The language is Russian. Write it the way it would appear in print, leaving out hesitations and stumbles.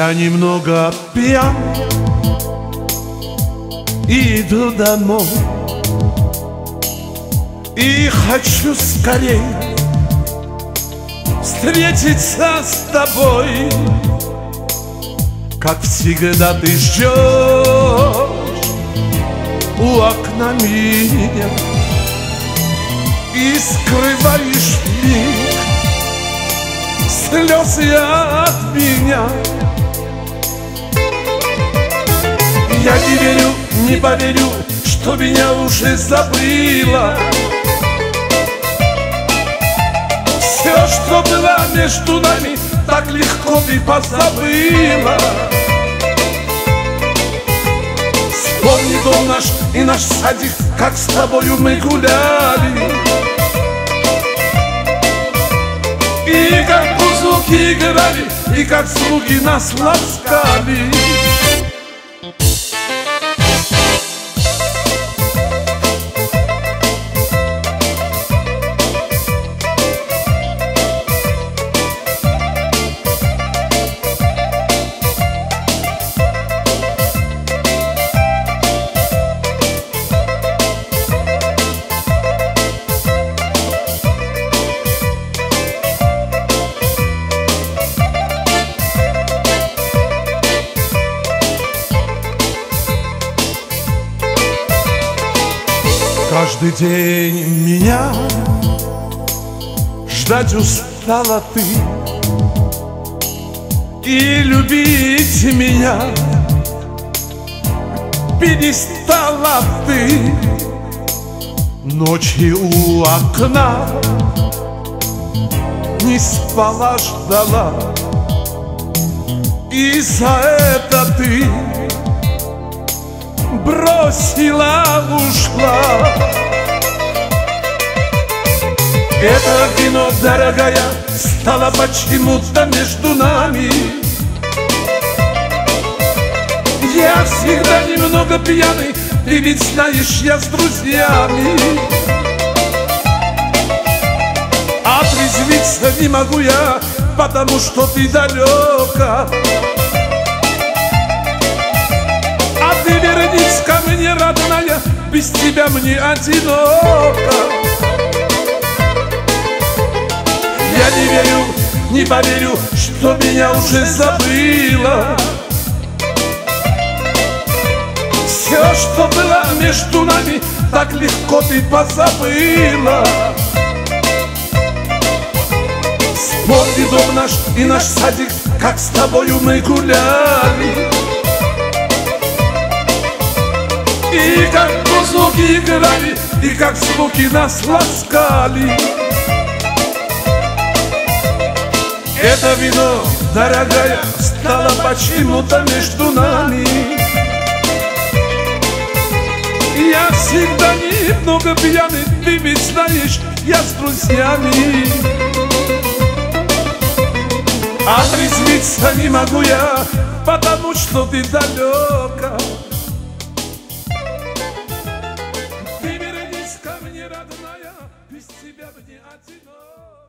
Я немного пьян и иду домой, и хочу скорей встретиться с тобой. Как всегда ты ждешь у окна меня и скрываешь миг слезы от меня. Я не верю, не поверю, что меня уже забыла. Все, что было между нами, так легко ты позабыла. Вспомни дом наш и наш садик, как с тобою мы гуляли, и как музыки играли, и как слуги нас ласкали. Каждый день меня ждать устала ты, и любить меня перестала ты. Ночи у окна не спала, ждала, и за это ты бросила, ушла. Это вино, дорогая, стало почему-то между нами. Я всегда немного пьяный, ты ведь знаешь, я с друзьями. Отрезвиться не могу я, потому что ты далека. Вернись ко мне, родная, без тебя мне одиноко. Я не верю, не поверю, что меня уже забыла. Все, что было между нами, так легко ты позабыла. Вспомни дом наш и наш садик, как с тобою мы гуляли, и как музыки играли, и как звуки нас ласкали. Это вино, дорогая, стало почему-то между нами. Я всегда немного пьяный, ты ведь знаешь, я с друзьями. Отрезвиться не могу я, потому что ты далека. Ты вернись ко мне, родная, без тебя мне одиноко.